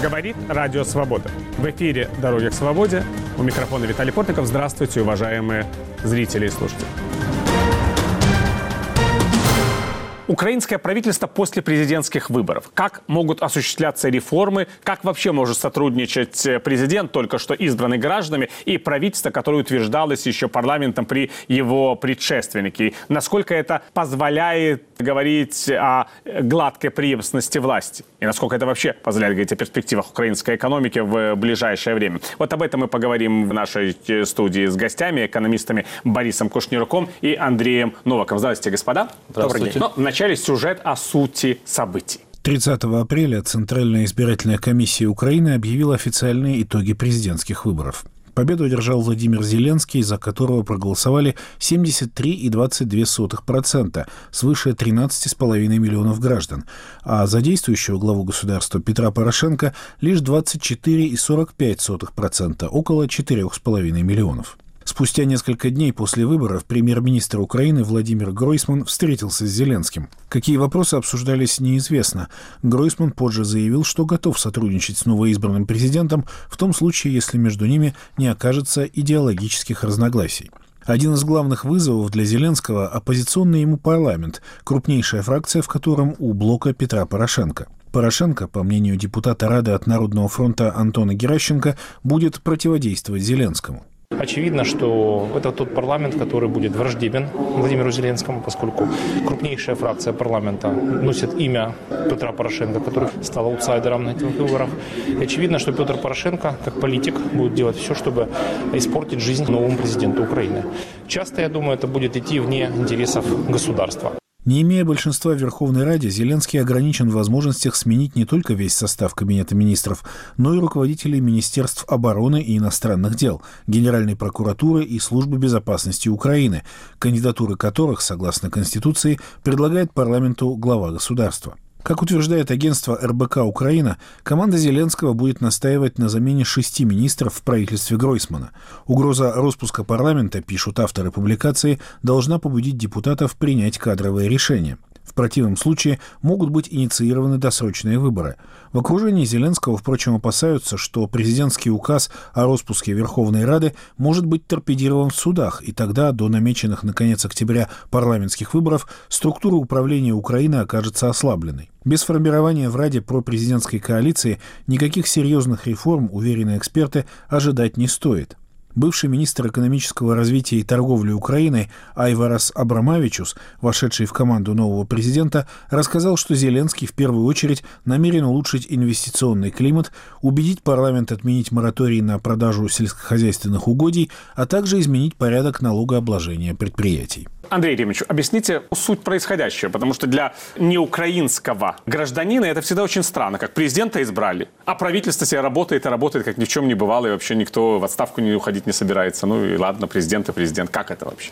Говорит Радио Свобода. В эфире «Дороги к свободе». У микрофона Виталий Портников. Здравствуйте, уважаемые зрители и слушатели. Украинское правительство после президентских выборов. Как могут осуществляться реформы? Как вообще может сотрудничать президент, только что избранный гражданами, и правительство, которое утверждалось еще парламентом при его предшественнике? Насколько это позволяет говорить о гладкой преемственности власти? И насколько это вообще позволяет говорить о перспективах украинской экономики в ближайшее время? Вот об этом мы поговорим в нашей студии с гостями, экономистами Борисом Кушнируком и Андреем Новаковым. Здравствуйте, господа. Здравствуйте. Вначале сюжет о сути событий. 30 апреля Центральная избирательная комиссия Украины объявила официальные итоги президентских выборов. Победу одержал Владимир Зеленский, за которого проголосовали 73,22%, свыше 13,5 миллионов граждан, а за действующего главу государства Петра Порошенко лишь 24,45%, около 4,5 миллионов. Спустя несколько дней после выборов премьер-министр Украины Владимир Гройсман встретился с Зеленским. Какие вопросы обсуждались, неизвестно. Гройсман позже заявил, что готов сотрудничать с новоизбранным президентом в том случае, если между ними не окажется идеологических разногласий. Один из главных вызовов для Зеленского – оппозиционный ему парламент, крупнейшая фракция в котором у блока Петра Порошенко. Порошенко, по мнению депутата Рады от Народного фронта Антона Геращенко, будет противодействовать Зеленскому. Очевидно, что это тот парламент, который будет враждебен Владимиру Зеленскому, поскольку крупнейшая фракция парламента носит имя Петра Порошенко, который стал аутсайдером на этих выборах. И очевидно, что Петр Порошенко, как политик, будет делать все, чтобы испортить жизнь новому президенту Украины. Часто, я думаю, это будет идти вне интересов государства. Не имея большинства в Верховной Раде, Зеленский ограничен в возможностях сменить не только весь состав Кабинета министров, но и руководителей Министерств обороны и иностранных дел, Генеральной прокуратуры и Службы безопасности Украины, кандидатуры которых, согласно Конституции, предлагает парламенту глава государства. Как утверждает агентство РБК «Украина», команда Зеленского будет настаивать на замене 6 министров в правительстве Гройсмана. Угроза распуска парламента, пишут авторы публикации, должна побудить депутатов принять кадровые решения. В противном случае могут быть инициированы досрочные выборы. В окружении Зеленского, впрочем, опасаются, что президентский указ о распуске Верховной Рады может быть торпедирован в судах, и тогда до намеченных на конец октября парламентских выборов структура управления Украины окажется ослабленной. Без формирования в Раде пропрезидентской коалиции никаких серьезных реформ, уверены эксперты, ожидать не стоит. Бывший министр экономического развития и торговли Украины Айварас Абрамавичус, вошедший в команду нового президента, рассказал, что Зеленский в первую очередь намерен улучшить инвестиционный климат, убедить парламент отменить мораторий на продажу сельскохозяйственных угодий, а также изменить порядок налогообложения предприятий. Андрей Ремович, объясните суть происходящего, потому что для неукраинского гражданина это всегда очень странно, как президента избрали, а правительство себе работает и работает, как ни в чем не бывало, и вообще никто в отставку не уходить не собирается. Ну и ладно, президент и президент. Как это вообще?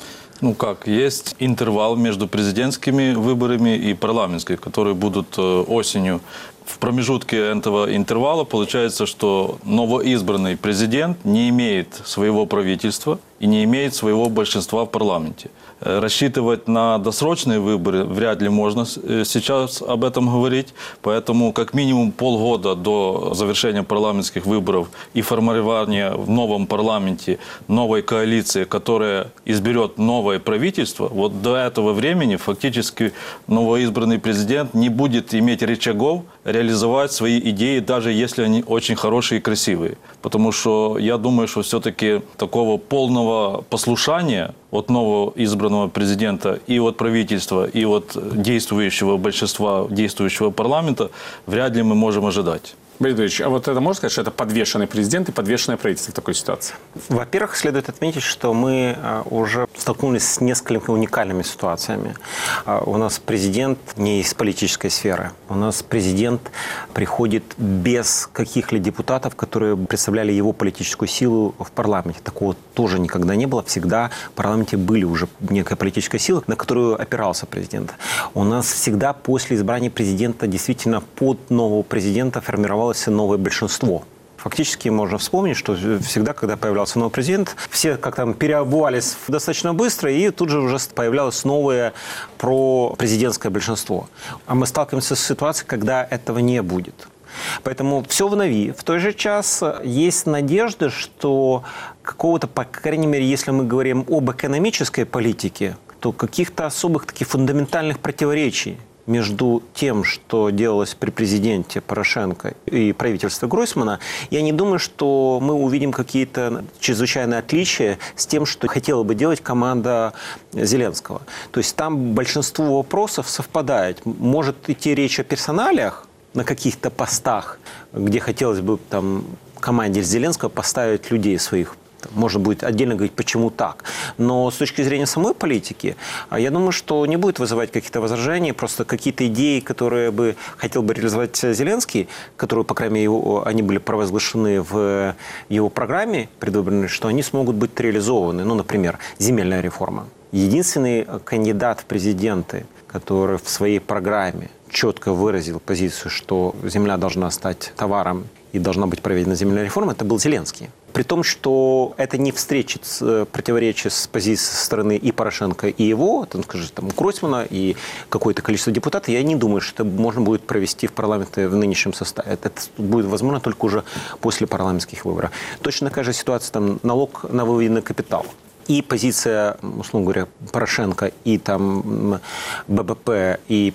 Есть интервал между президентскими выборами и парламентскими, которые будут осенью. В промежутке этого интервала получается, что новоизбранный президент не имеет своего правительства и не имеет своего большинства в парламенте. Рассчитывать на досрочные выборы вряд ли можно сейчас об этом говорить. Поэтому как минимум полгода до завершения парламентских выборов и формирования в новом парламенте новой коалиции, которая изберет новое правительство, вот до этого времени фактически новоизбранный президент не будет иметь рычагов реализовать свои идеи, даже если они очень хорошие и красивые. Потому что я думаю, что все-таки такого полного послушания от нового избранного президента и от правительства, и от действующего большинства действующего парламента вряд ли мы можем ожидать. Борис Борисович, а вот это можно сказать, что это подвешенный президент и подвешенное правительство в такой ситуации? Во-первых, следует отметить, что мы уже столкнулись с несколькими уникальными ситуациями. У нас президент не из политической сферы. У нас президент приходит без каких-либо депутатов, которые представляли его политическую силу в парламенте. Такого тоже никогда не было. Всегда в парламенте были уже некая политическая сила, на которую опирался президент. У нас всегда после избрания президента действительно под нового президента формировалось новое большинство. Фактически можно вспомнить, что всегда, когда появлялся новый президент, все как-то переобувались достаточно быстро, и тут же уже появлялось новое пропрезидентское большинство. А мы сталкиваемся с ситуацией, когда этого не будет. Поэтому все в нови. В той же час есть надежда, что какого-то, по крайней мере, если мы говорим об экономической политике, то каких-то особых таких фундаментальных противоречий между тем, что делалось при президенте Порошенко и правительстве Гройсмана, я не думаю, что мы увидим какие-то чрезвычайные отличия с тем, что хотела бы делать команда Зеленского. То есть там большинство вопросов совпадает. Может идти речь о персоналиях на каких-то постах, где хотелось бы там команде Зеленского поставить людей своих. Можно будет отдельно говорить, почему так. Но с точки зрения самой политики, я думаю, что не будет вызывать каких-то возражений. Просто какие-то идеи, которые бы хотел бы реализовать Зеленский, которые, по крайней мере, они были провозглашены в его программе предвыборной, что они смогут быть реализованы. Ну, например, земельная реформа. Единственный кандидат в президенты, который в своей программе четко выразил позицию, что земля должна стать товаром и должна быть проведена земельная реформа, это был Зеленский. При том, что это не встречит противоречия с позицией со стороны и Порошенко, и его, там, скажем, там, Гройсмана, и какое-то количество депутатов, я не думаю, что это можно будет провести в парламенте в нынешнем составе. Это будет возможно только уже после парламентских выборов. Точно такая же ситуация, там, налог на выведенный капитал. И позиция, условно говоря, Порошенко, и там ББП, и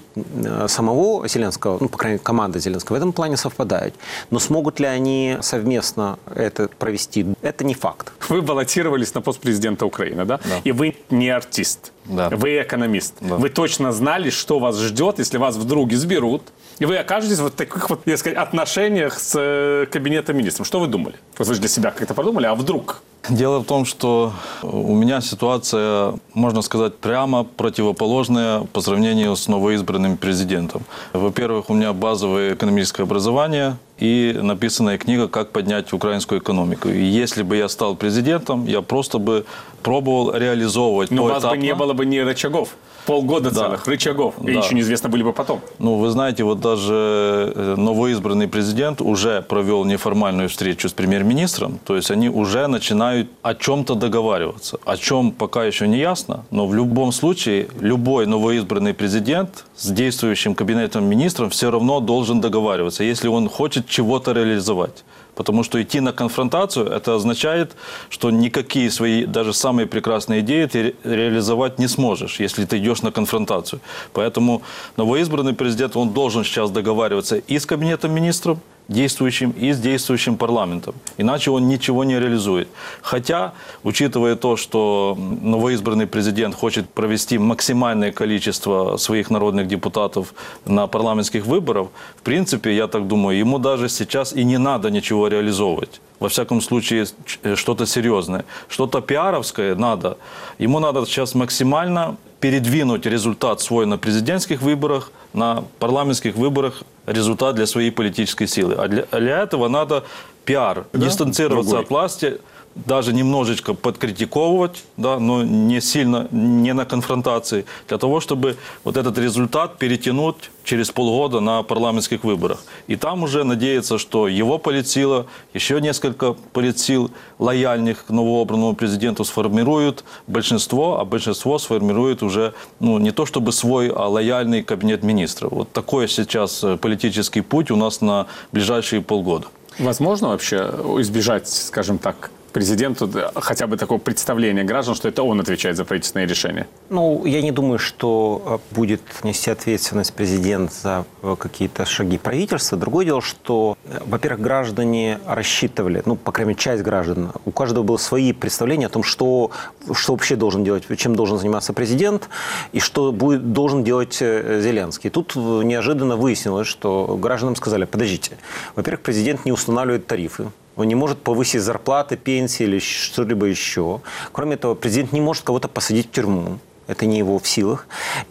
самого Зеленского, ну, по крайней мере, команда Зеленского в этом плане совпадают. Но смогут ли они совместно это провести, это не факт. Вы баллотировались на пост президента Украины, да? Да. И вы не артист, да. Вы экономист. Да. Вы точно знали, что вас ждет, если вас вдруг изберут, и вы окажетесь в таких вот, я сказать, отношениях с кабинетом министров. Что вы думали? Вы же для себя как-то подумали, а вдруг? Дело в том, что у меня ситуация, можно сказать, прямо противоположная по сравнению с новоизбранным президентом. Во-первых, у меня базовое экономическое образование и написанная книга «Как поднять украинскую экономику». И если бы я стал президентом, я просто бы пробовал реализовывать поэтапно. Но у вас бы не было бы ни рычагов. Полгода целых рычагов. И еще неизвестно были бы потом. Ну, вы знаете, вот даже новоизбранный президент уже провел неформальную встречу с премьер-министром. То есть они уже начинают о чем-то договариваться. О чем пока еще не ясно. Но в любом случае, любой новоизбранный президент с действующим кабинетом министров все равно должен договариваться, если он хочет чего-то реализовать. Потому что идти на конфронтацию, это означает, что никакие свои, даже самые прекрасные идеи ты реализовать не сможешь, если ты идешь на конфронтацию. Поэтому новоизбранный президент, он должен сейчас договариваться и с кабинетом министров, действующим, и с действующим парламентом. Иначе он ничего не реализует. Хотя, учитывая то, что новоизбранный президент хочет провести максимальное количество своих народных депутатов на парламентских выборах, в принципе, я так думаю, ему даже сейчас и не надо ничего реализовывать. Во всяком случае, что-то серьезное. Что-то пиаровское надо. Ему надо сейчас максимально передвинуть результат свой на президентских выборах, на парламентских выборах результат для своей политической силы. А для этого надо пиар, дистанцироваться от власти, даже немножечко подкритиковывать, да, но не сильно, не на конфронтации, для того, чтобы вот этот результат перетянуть через полгода на парламентских выборах. И там уже надеяться, что его политсила, еще несколько политсил лояльных к новообранному президенту сформируют большинство, а большинство сформирует уже, ну, не то чтобы свой, а лояльный кабинет министров. Вот такой сейчас политический путь у нас на ближайшие полгода. Возможно вообще избежать, скажем так, президенту хотя бы такого представления граждан, что это он отвечает за правительственные решения? Ну, я не думаю, что будет нести ответственность президент за какие-то шаги правительства. Другое дело, что, во-первых, граждане рассчитывали, ну, по крайней мере, часть граждан, у каждого было свои представления о том, что вообще должен делать, чем должен заниматься президент и что должен делать Зеленский. Тут неожиданно выяснилось, что гражданам сказали: подождите, во-первых, президент не устанавливает тарифы. Он не может повысить зарплаты, пенсии или что-либо еще. Кроме того, президент не может кого-то посадить в тюрьму. Это не его в силах.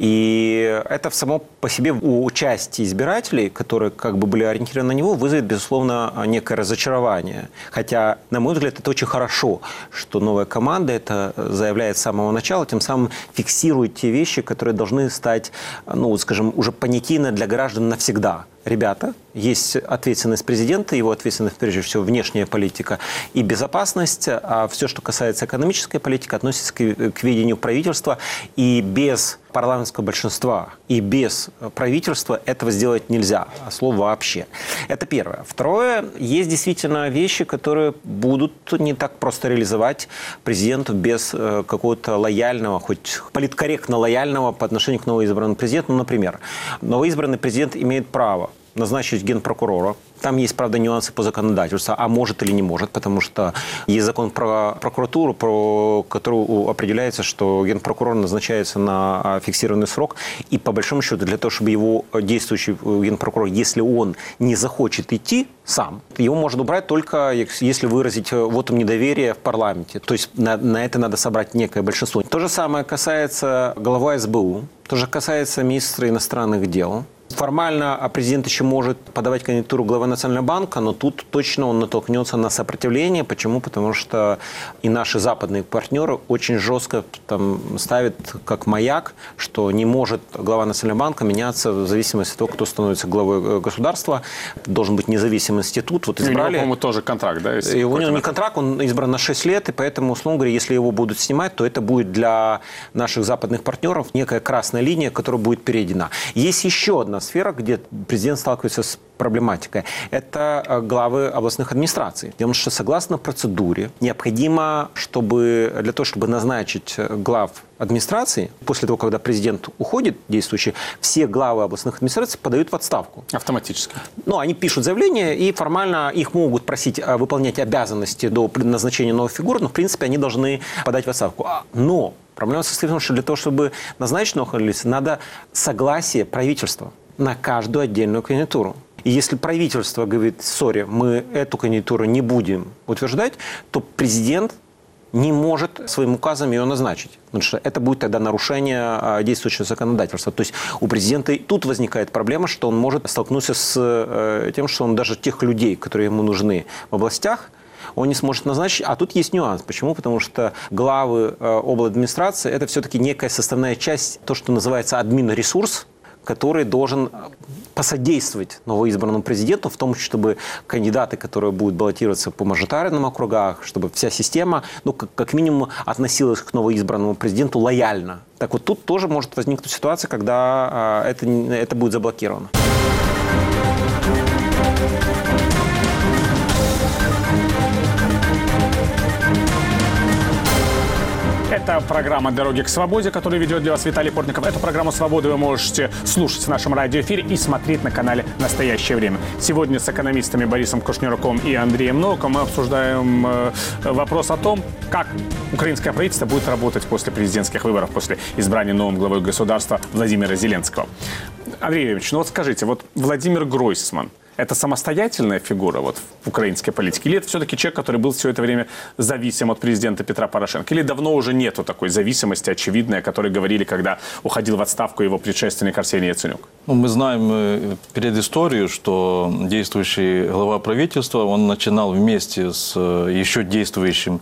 И это само по себе у части избирателей, которые как бы были ориентированы на него, вызовет, безусловно, некое разочарование. Хотя, на мой взгляд, это очень хорошо, что новая команда это заявляет с самого начала, тем самым фиксирует те вещи, которые должны стать, ну, скажем, уже понятийны для граждан навсегда. Ребята, есть ответственность президента, его ответственность, прежде всего, внешняя политика и безопасность, а все, что касается экономической политики, относится к ведению правительства. И без парламентского большинства и без правительства этого сделать нельзя, а слово вообще. Это первое. Второе, есть действительно вещи, которые будут не так просто реализовать президенту без какого-то лояльного, хоть политкорректно лояльного по отношению к новоизбранному президенту. Ну, например, новоизбранный президент имеет право назначить генпрокурора. Там есть, правда, нюансы по законодательству, а может или не может, потому что есть закон про прокуратуру, про который определяется, что генпрокурор назначается на фиксированный срок, и по большому счету для того, чтобы его действующий генпрокурор, если он не захочет идти сам, его можно убрать только если выразить вотум недоверия в парламенте. То есть на это надо собрать некое большинство. То же самое касается главы СБУ, то же касается министра иностранных дел. Формально президент еще может подавать кандидатуру главы Национального банка, но тут точно он натолкнется на сопротивление. Почему? Потому что и наши западные партнеры очень жестко там ставят как маяк, что не может глава Национального банка меняться в зависимости от того, кто становится главой государства. Должен быть независимый институт. Вот избрали. У него, по-моему, тоже контракт, да? И у него не контракт, он избран на 6 лет, и поэтому, условно говоря, если его будут снимать, то это будет для наших западных партнеров некая красная линия, которая будет перейдена. Есть еще одна сфера, где президент сталкивается с проблематикой. Это главы областных администраций. Потому что согласно процедуре необходимо, чтобы для того, чтобы назначить глав администрации, после того, когда президент уходит, действующий, все главы областных администраций подают в отставку. Автоматически. Ну, они пишут заявление, и формально их могут просить выполнять обязанности до назначения новых фигур, но, в принципе, они должны подать в отставку. Но проблема состоит в том, что для того, чтобы назначить новых лиц, надо согласие правительства на каждую отдельную кандидатуру. И если правительство говорит, сори, мы эту кандидатуру не будем утверждать, то президент не может своим указом ее назначить. Потому что это будет тогда нарушение действующего законодательства. То есть у президента и тут возникает проблема, что он может столкнуться с тем, что он даже тех людей, которые ему нужны в областях, он не сможет назначить. А тут есть нюанс. Почему? Потому что главы обладминистрации – это все-таки некая составная часть, то, что называется админресурс, который должен посодействовать новоизбранному президенту в том, чтобы кандидаты, которые будут баллотироваться по мажоритарным округах, чтобы вся система, ну, как минимум, относилась к новоизбранному президенту лояльно. Так вот тут тоже может возникнуть ситуация, когда это будет заблокировано. Это программа «Дороги к свободе», которую ведет для вас Виталий Портников. Эту программу «Свободу» вы можете слушать в нашем радиоэфире и смотреть на канале «Настоящее время». Сегодня с экономистами Борисом Кушнируком и Андреем Новиком мы обсуждаем вопрос о том, как украинское правительство будет работать после президентских выборов, после избрания новым главой государства Владимира Зеленского. Андрей Юрьевич, ну вот скажите, вот Владимир Гройсман – это самостоятельная фигура вот в украинской политике? Или это все-таки человек, который был все это время зависим от президента Петра Порошенко? Или давно уже нету такой зависимости очевидной, о которой говорили, когда уходил в отставку его предшественник Арсений Яценюк? Ну, мы знаем предысторию, что действующий глава правительства, он начинал вместе с еще действующим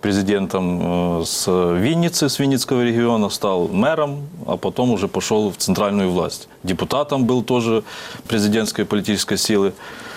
президентом с Винницы, с Винницкого региона, стал мэром, а потом уже пошел в центральную власть. Депутатом был тоже президентской политической силы.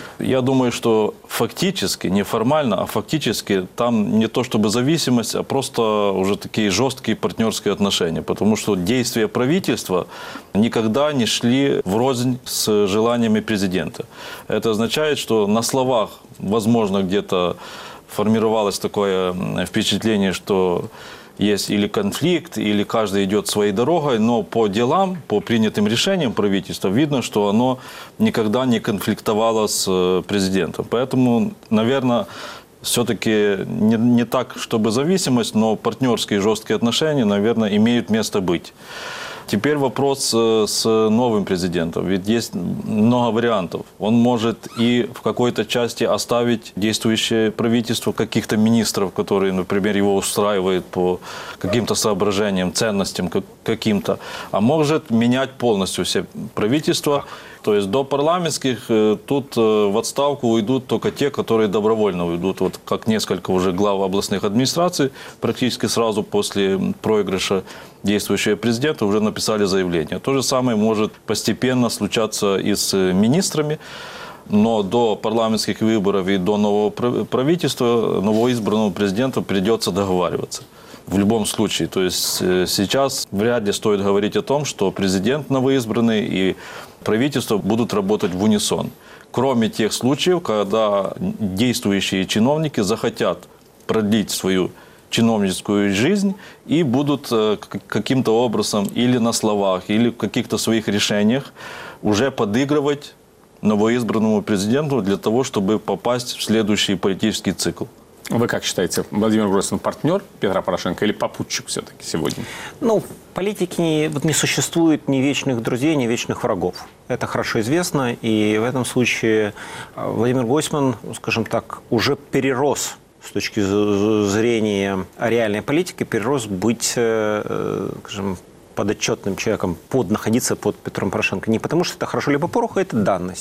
Я думаю, что фактически, не формально, а фактически там не то чтобы зависимость, а просто уже такие жесткие партнерские отношения. Потому что действия правительства никогда не шли врознь с желаниями президента. Это означает, что на словах, возможно, где-то формировалось такое впечатление, что есть или конфликт, или каждый идет своей дорогой, но по делам, по принятым решениям правительства видно, что оно никогда не конфликтовало с президентом. Поэтому, наверное, все-таки не так, чтобы зависимость, но партнерские жесткие отношения, наверное, имеют место быть. Теперь вопрос с новым президентом. Ведь есть много вариантов. Он может и в какой-то части оставить действующее правительство, каких-то министров, которые, например, его устраивают по каким-то соображениям, ценностям каким-то. А может менять полностью все правительства. То есть до парламентских тут в отставку уйдут только те, которые добровольно уйдут. Вот как несколько уже глав областных администраций практически сразу после проигрыша действующего президента уже написали заявление. То же самое может постепенно случаться и с министрами. Но до парламентских выборов и до нового правительства, новоизбранному президенту придется договариваться. в любом случае. То есть сейчас вряд ли стоит говорить о том, что президент новоизбранный и правительство будут работать в унисон. Кроме тех случаев, когда действующие чиновники захотят продлить свою чиновническую жизнь и будут каким-то образом или на словах, или в каких-то своих решениях уже подыгрывать новоизбранному президенту для того, чтобы попасть в следующий политический цикл. Вы как считаете, Владимир Гройсман партнер Петра Порошенко или попутчик все-таки сегодня? Ну, в политике не существует ни вечных друзей, ни вечных врагов. Это хорошо известно, и в этом случае Владимир Гройсман, скажем так, уже перерос с точки зрения реальной политики, перерос быть, скажем, подотчетным человеком, находиться под Петром Порошенко. Не потому, что это хорошо либо плохо, это данность.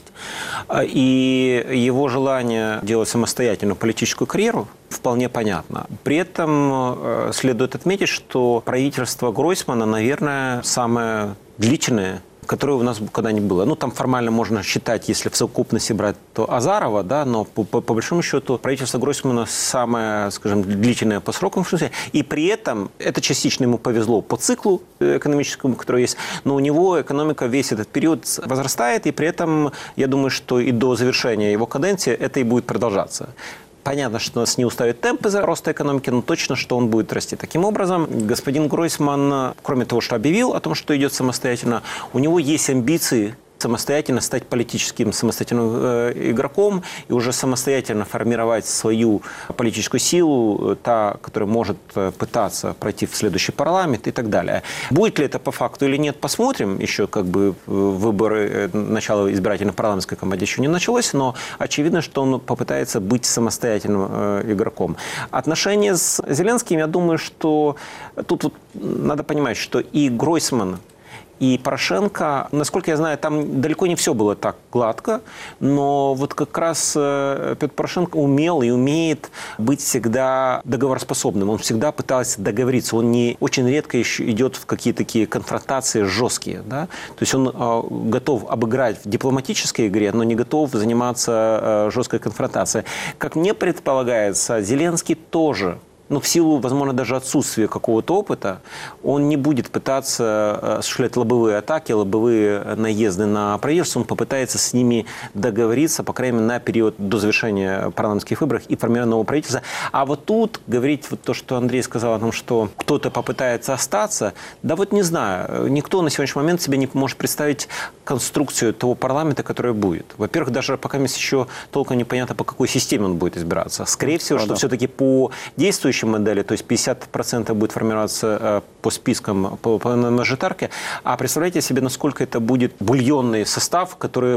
И его желание делать самостоятельную политическую карьеру вполне понятно. При этом следует отметить, что правительство Гройсмана, наверное, самое длительное, которое у нас когда-нибудь было. Ну, там формально можно считать, если в совокупности брать, то Азарова, да, но по большому счету правительство Гройсмана самое, скажем, длительное по срокам. И при этом это частично ему повезло по циклу экономическому, который есть, но у него экономика весь этот период возрастает, и при этом, я думаю, что и до завершения его каденции это и будет продолжаться. Понятно, что нас не устают темпы роста экономики, но точно, что он будет расти. Таким образом, господин Гройсман, кроме того, что объявил о том, что идет самостоятельно, у него есть амбиции самостоятельно стать политическим самостоятельным игроком и уже самостоятельно формировать свою политическую силу, та, которая может пытаться пройти в следующий парламент и так далее. Будет ли это по факту или нет, посмотрим. Еще как бы выборы, начало избирательной парламентской кампании еще не началось, но очевидно, что он попытается быть самостоятельным игроком. Отношения с Зеленским, я думаю, что тут вот надо понимать, что и Гройсман, и Порошенко, насколько я знаю, там далеко не все было так гладко, но вот как раз Петр Порошенко умел и умеет быть всегда договороспособным. Он всегда пытался договориться. Он не очень редко еще идет в какие-то такие конфронтации жесткие. Да? То есть он готов обыграть в дипломатической игре, но не готов заниматься жесткой конфронтацией. Как мне предполагается, Зеленский тоже, но в силу, возможно, даже отсутствия какого-то опыта, он не будет пытаться осуществлять лобовые атаки, лобовые наезды на правительство. Он попытается с ними договориться, по крайней мере, на период до завершения парламентских выборов и формирования нового правительства. А вот тут говорить вот то, что Андрей сказал о том, что кто-то попытается остаться, да вот не знаю. Никто на сегодняшний момент себе не может представить конструкцию того парламента, который будет. Во-первых, даже пока еще толком непонятно, по какой системе он будет избираться. Скорее всего, что все-таки по действующей модели, то есть 50% будет формироваться по спискам, по мажоритарке. А представляете себе, насколько это будет бульонный состав, который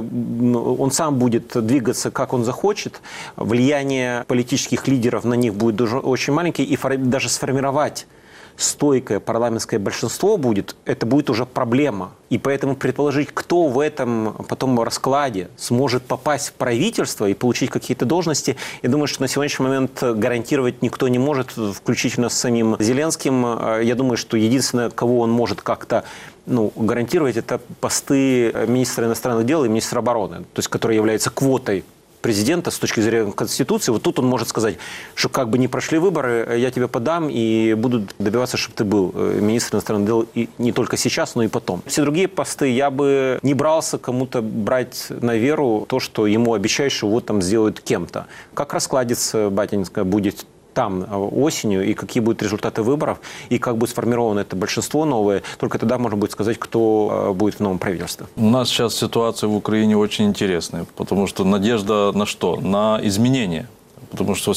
он сам будет двигаться, как он захочет. Влияние политических лидеров на них будет очень маленькое. И даже сформировать стойкое парламентское большинство будет, это будет уже проблема. И поэтому предположить, кто в этом потом раскладе сможет попасть в правительство и получить какие-то должности, я думаю, что на сегодняшний момент гарантировать никто не может, включительно с самим Зеленским. Я думаю, что единственное, кого он может как-то гарантировать, это посты министра иностранных дел и министра обороны, то есть которые являются квотой президента с точки зрения Конституции. Вот тут он может сказать, что как бы не прошли выборы, я тебе подам и буду добиваться, чтобы ты был министр иностранных дел и не только сейчас, но и потом. Все другие посты я бы не брался кому-то брать на веру то, что ему обещают, что вот там сделают кем-то. Как раскладится, батенька, будет там осенью, и какие будут результаты выборов, и как будет сформировано это большинство новое, только тогда можно будет сказать, кто будет в новом правительстве. У нас сейчас ситуация в Украине очень интересная, потому что надежда на что? На изменения. Потому что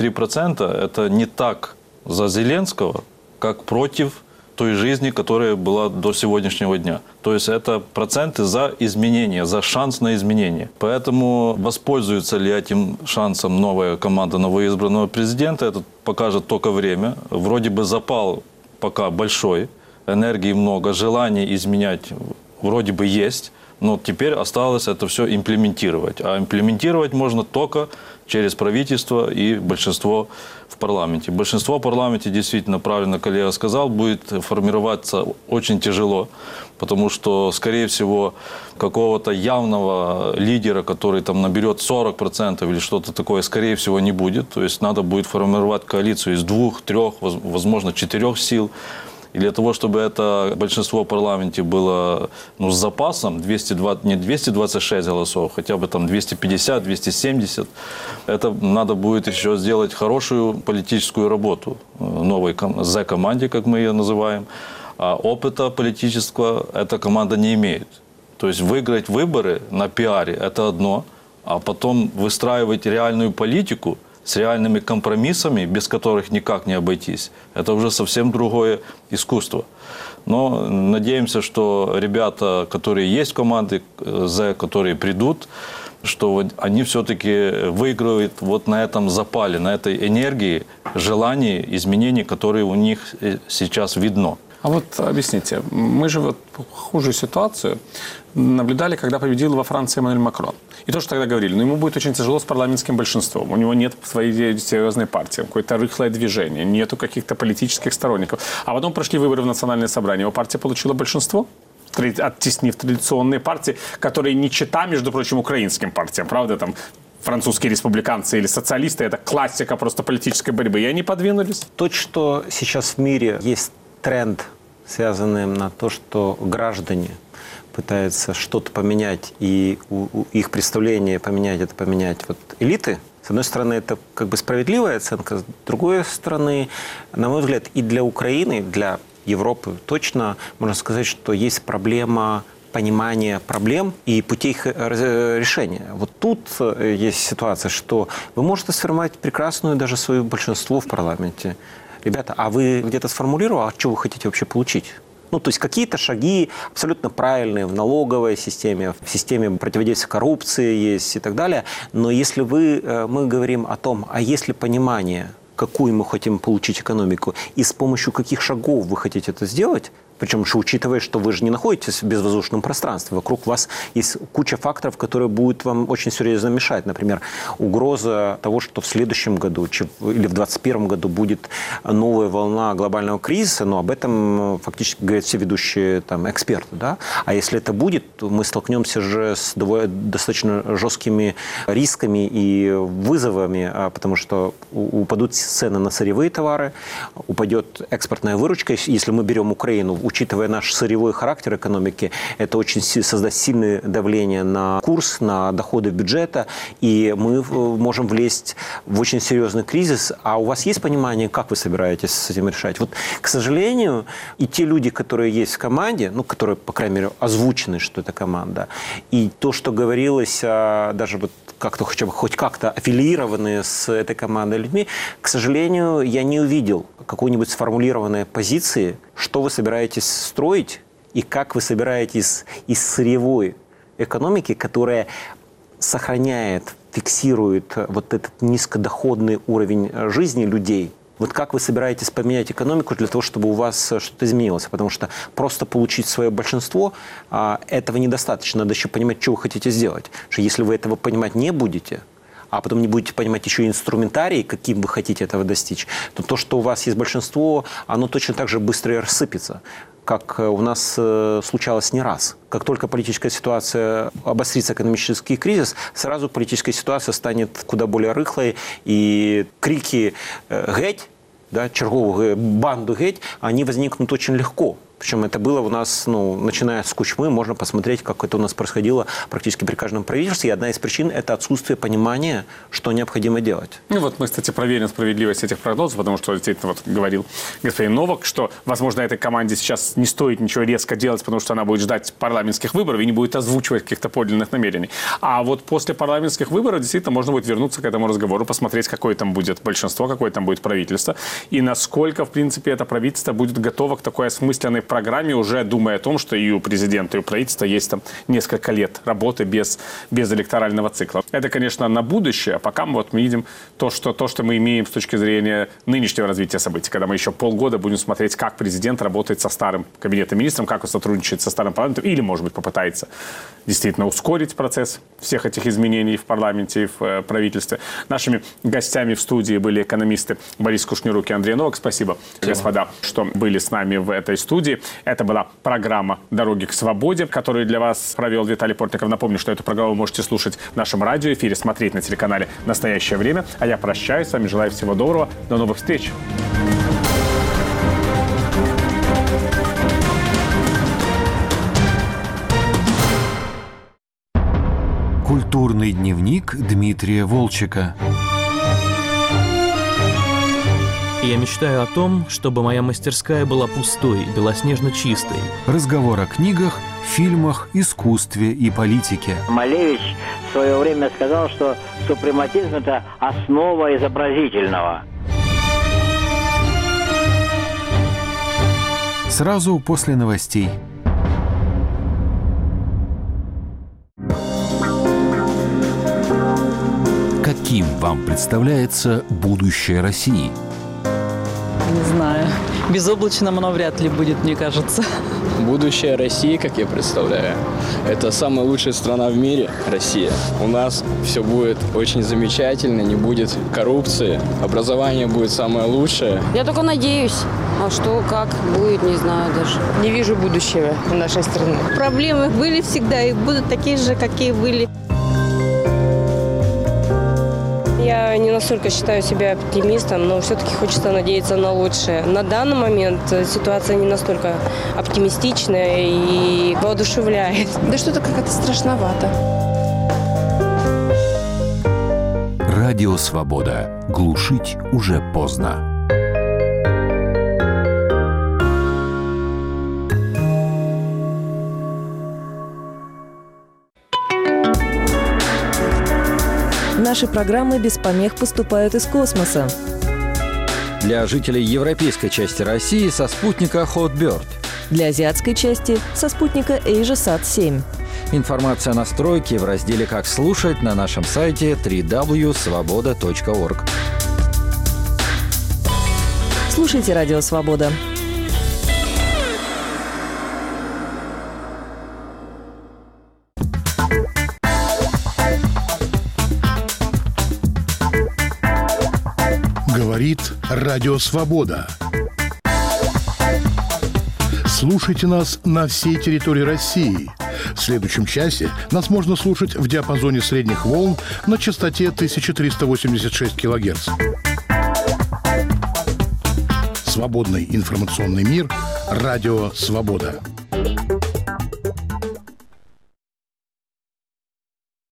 73% это не так за Зеленского, как против той жизни, которая была до сегодняшнего дня. То есть это проценты за изменения, за шанс на изменение. Поэтому воспользуется ли этим шансом новая команда новоизбранного президента, это покажет только время. Вроде бы запал пока большой, энергии много, желание изменять вроде бы есть, Но теперь осталось это все имплементировать. А имплементировать можно только через правительство и большинство в парламенте. Большинство в парламенте, действительно, правильно коллега сказал, будет формироваться очень тяжело, потому что, скорее всего, какого-то явного лидера, который там наберет 40% или что-то такое, скорее всего, не будет. То есть надо будет формировать коалицию из 2, 3, возможно, 4 сил. И для того, чтобы это большинство в парламенте было с запасом, не 226 голосов, хотя бы там 250, 270, это надо будет еще сделать хорошую политическую работу новой З-команде, как мы ее называем. А опыта политического эта команда не имеет. То есть выиграть выборы на пиаре – это одно, а потом выстраивать реальную политику с реальными компромиссами, без которых никак не обойтись, это уже совсем другое искусство. Но надеемся, что ребята, которые есть в команде З, которые придут, что они все-таки выигрывают вот на этом запале, на этой энергии, желании, изменений, которые у них сейчас видно. А вот объясните, мы же вот похожую ситуацию наблюдали, когда победил во Франции Эммануэль Макрон. И то, что тогда говорили, ему будет очень тяжело с парламентским большинством. У него нет своей серьезной партии, какое-то рыхлое движение, нету каких-то политических сторонников. А потом прошли выборы в национальное собрание. Его партия получила большинство, оттеснив традиционные партии, которые не чета, между прочим, украинским партиям. Правда, там французские республиканцы или социалисты – это классика просто политической борьбы. И они подвинулись. То, что сейчас в мире есть тренд, связанный на то, что граждане пытаются что-то поменять, и их представление поменять вот элиты. С одной стороны, это как бы справедливая оценка, с другой стороны, на мой взгляд, и для Украины, для Европы точно можно сказать, что есть проблема понимания проблем и путей их решения. Вот тут есть ситуация, что вы можете сформировать прекрасную даже свое большинство в парламенте. Ребята, а вы где-то сформулировали, а что вы хотите вообще получить? То есть какие-то шаги абсолютно правильные в налоговой системе, в системе противодействия коррупции есть и так далее. Но если мы говорим о том, а если понимание, какую мы хотим получить экономику, и с помощью каких шагов вы хотите это сделать, причем, учитывая, что вы же не находитесь в безвоздушном пространстве, вокруг вас есть куча факторов, которые будут вам очень серьезно мешать. Например, угроза того, что в следующем году или в 2021 году будет новая волна глобального кризиса, но об этом фактически говорят все ведущие эксперты. Да? А если это будет, то мы столкнемся же с достаточно жесткими рисками и вызовами, потому что упадут цены на сырьевые товары, упадет экспортная выручка. Если мы берем Украину, учитывая наш сырьевой характер экономики, это очень создаст сильное давление на курс, на доходы бюджета, и мы можем влезть в очень серьезный кризис. А у вас есть понимание, как вы собираетесь с этим решать? Вот, к сожалению, и те люди, которые есть в команде, которые, по крайней мере, озвучены, что это команда, и то, что говорилось, даже вот как-то хоть как-то аффилированные с этой командой людьми, к сожалению, я не увидел какой-нибудь сформулированной позиции, что вы собираетесь строить и как вы собираетесь из сырьевой экономики, которая сохраняет, фиксирует вот этот низкодоходный уровень жизни людей, вот как вы собираетесь поменять экономику для того, чтобы у вас что-то изменилось? Потому что просто получить свое большинство, этого недостаточно. Надо еще понимать, что вы хотите сделать. Потому что если вы этого понимать не будете, а потом не будете понимать еще и инструментарий, каким вы хотите этого достичь, то, что у вас есть большинство, оно точно так же быстро и рассыпется, как у нас случалось не раз. Как только политическая ситуация обострится, экономический кризис, сразу политическая ситуация станет куда более рыхлой, и крики «геть», да, черговую банду «геть», они возникнут очень легко. Причем это было у нас, начиная с Кучмы, можно посмотреть, как это у нас происходило практически при каждом правительстве. И одна из причин – это отсутствие понимания, что необходимо делать. Мы, кстати, проверим справедливость этих прогнозов, потому что, действительно, говорил господин Новак, что, возможно, этой команде сейчас не стоит ничего резко делать, потому что она будет ждать парламентских выборов и не будет озвучивать каких-то подлинных намерений. А вот после парламентских выборов действительно можно будет вернуться к этому разговору, посмотреть, какое там будет большинство, какое там будет правительство, и насколько, в принципе, это правительство будет готово к такой осмысленной программе, уже думая о том, что и у президента, и у правительства есть там несколько лет работы без электорального цикла. Это, конечно, на будущее, а пока мы видим то, что мы имеем с точки зрения нынешнего развития событий, когда мы еще полгода будем смотреть, как президент работает со старым кабинетом министров, как он сотрудничает со старым парламентом, или, может быть, попытается действительно ускорить процесс всех этих изменений в парламенте и в правительстве. Нашими гостями в студии были экономисты Борис Кушнерук и Андрей Новак. Спасибо, господа, что были с нами в этой студии. Это была программа «Дороги к свободе», которую для вас провел Виталий Портников. Напомню, что эту программу вы можете слушать в нашем радиоэфире, смотреть на телеканале «Настоящее время». А я прощаюсь с вами, желаю всего доброго. До новых встреч! Культурный дневник Дмитрия Волчека. Я мечтаю о том, чтобы моя мастерская была пустой, белоснежно чистой. Разговор о книгах, фильмах, искусстве и политике. Малевич в свое время сказал, что супрематизм – это основа изобразительного. Сразу после новостей. Каким вам представляется будущее России? Не знаю. Безоблачным оно вряд ли будет, мне кажется. Будущее России, как я представляю, это самая лучшая страна в мире, Россия. У нас все будет очень замечательно, не будет коррупции, образование будет самое лучшее. Я только надеюсь. А что, как будет, не знаю даже. Не вижу будущего нашей страны. Проблемы были всегда и будут такие же, какие были. Я не настолько считаю себя оптимистом, но все-таки хочется надеяться на лучшее. На данный момент ситуация не настолько оптимистичная и воодушевляет. Да что-то как-то страшновато. Радио «Свобода». Глушить уже поздно. Наши программы без помех поступают из космоса. Для жителей европейской части России со спутника Hotbird. Для азиатской части со спутника AsiaSat-7. Информация о настройке в разделе «Как слушать» на нашем сайте www.svoboda.org. Слушайте «Радио Свобода». Говорит Радио Свобода. Слушайте нас на всей территории России. В следующем часе нас можно слушать в диапазоне средних волн на частоте 1386 кГц. Свободный информационный мир. Радио Свобода.